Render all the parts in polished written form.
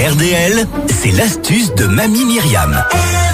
RDL, c'est l'astuce de Mamie Myriam.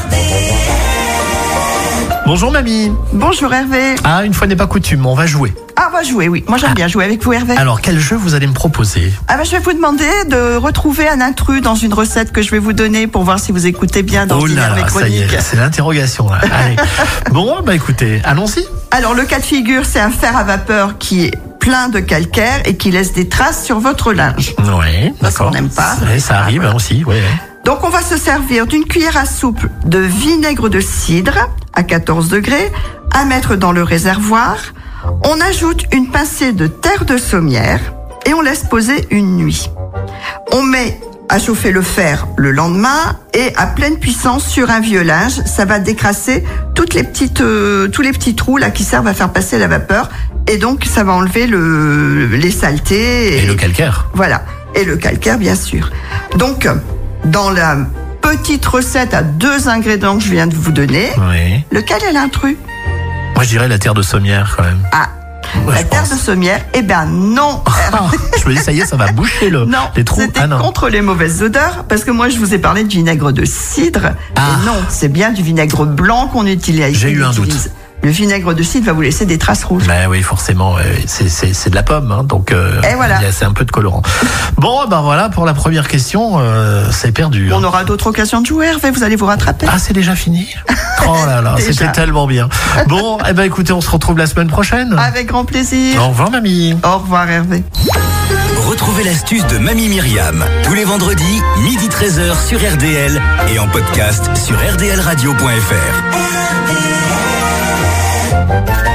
Bonjour mamie. Bonjour Hervé. Ah, une fois n'est pas coutume, on va jouer. Ah, on va jouer, oui. Moi j'aime bien jouer avec vous Hervé. Alors, quel jeu vous allez me proposer? Je vais vous demander de retrouver un intrus dans une recette que je vais vous donner pour voir si vous écoutez bien dans Oh là mes là, ça y chroniques. est, c'est l'interrogation là. Allez. Bon, écoutez, allons-y. Alors le cas de figure, c'est un fer à vapeur qui est plein de calcaire et qui laisse des traces sur votre linge. Oui, d'accord. qu'on n'aime pas. Ça arrive Voilà. aussi, oui. Donc on va se servir d'une cuillère à soupe de vinaigre de cidre à 14 degrés à mettre dans le réservoir. On ajoute une pincée de terre de sommière et on laisse poser une nuit. On met à chauffer le fer le lendemain et à pleine puissance sur un vieux linge. Ça va décrasser tous les petits trous là qui servent à faire passer la vapeur et donc ça va enlever les saletés. Et le calcaire. Voilà. Et le calcaire, bien sûr. Donc, dans la petite recette à 2 ingrédients que je viens de vous donner, Oui. lequel est l'intrus? Moi, je dirais la terre de sommière quand même. Ah, Ouais, la je terre pense. de sommière? Eh ben non. Ah, je me dis, ça y est, ça va boucher Non, les trous. c'était Ah non. contre les mauvaises odeurs, parce que moi je vous ai parlé de vinaigre de cidre, Ah. et non, c'est bien du vinaigre blanc qu'on utilise. J'ai eu un doute. Le vinaigre de cidre va vous laisser des traces rouges. Oui, forcément, c'est de la pomme, hein, donc Et voilà. c'est un peu de colorant. Bon, voilà, pour la première question, c'est perdu. On aura d'autres occasions de jouer, Hervé, vous allez vous rattraper. Ah, c'est déjà fini? Oh là là, Déjà. c'était tellement bien. Bon, écoutez, on se retrouve la semaine prochaine. Avec grand plaisir. Au revoir, mamie. Au revoir Hervé. Retrouvez l'astuce de Mamie Myriam tous les vendredis, midi 13h sur RDL et en podcast sur rdlradio.fr.